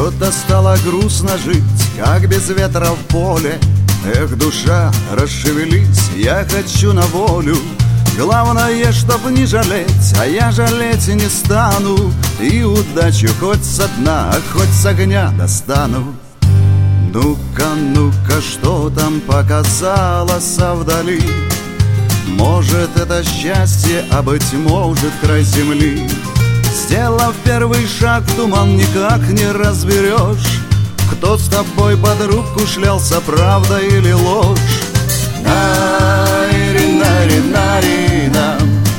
Что-то стало грустно жить, как без ветра в поле. Эх, душа, расшевелись, я хочу на волю. Главное, чтоб не жалеть, а я жалеть не стану. И удачу хоть со дна, хоть с огня достану. Ну-ка, ну-ка, что там показалось вдали? Может, это счастье, а быть может, край земли. Сделав первый шаг, туман никак не разберешь, кто с тобой под руку шлялся, правда или ложь. Нари-нари-нари-на,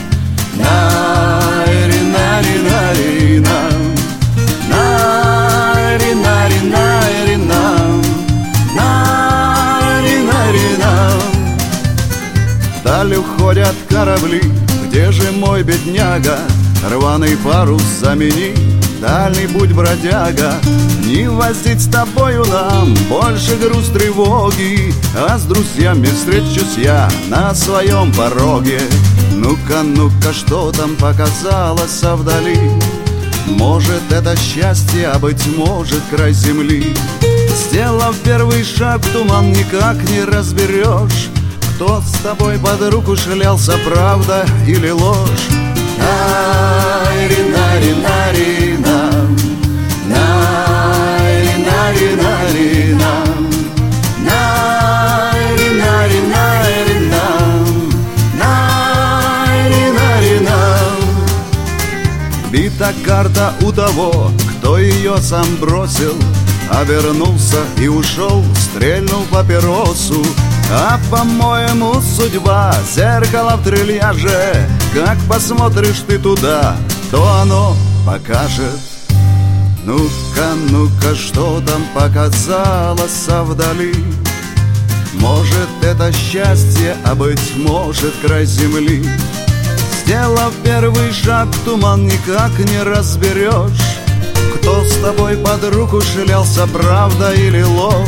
нари-нари-нари-на, нари-нари-нари-на, нари-нари-на. Вдаль уходят корабли, где же мой бедняга? Рваный парус замени, дальний путь, бродяга. Не возить с тобою нам больше груз тревоги, а с друзьями встречусь я на своем пороге. Ну-ка, ну-ка, что там показалось вдали? Может, это счастье, а быть может, край земли. Сделав первый шаг, туман никак не разберешь, кто с тобой под руку шлялся, правда или ложь. Нари-нари-нари-на, нари-нари-нари-на, нари-нари-нари-на, нари-нари-на. Бита карта у того, кто ее сам бросил, обернулся и ушел, стрельнул папиросу. А по-моему, судьба — зеркало в трильяже. Как посмотришь ты туда, то оно покажет. Ну-ка, ну-ка, что там показалось вдали? Может, это счастье, а быть может, край земли. Сделав первый шаг, туман никак не разберешь, кто с тобой под руку шлялся, правда или ложь.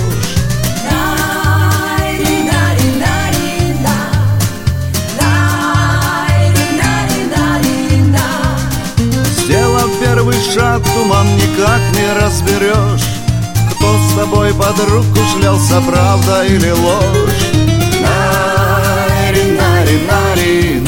Сделав первый шаг, туман никак не разберешь, кто с тобой под руку шлялся, правда или ложь. Нари-нари-нари.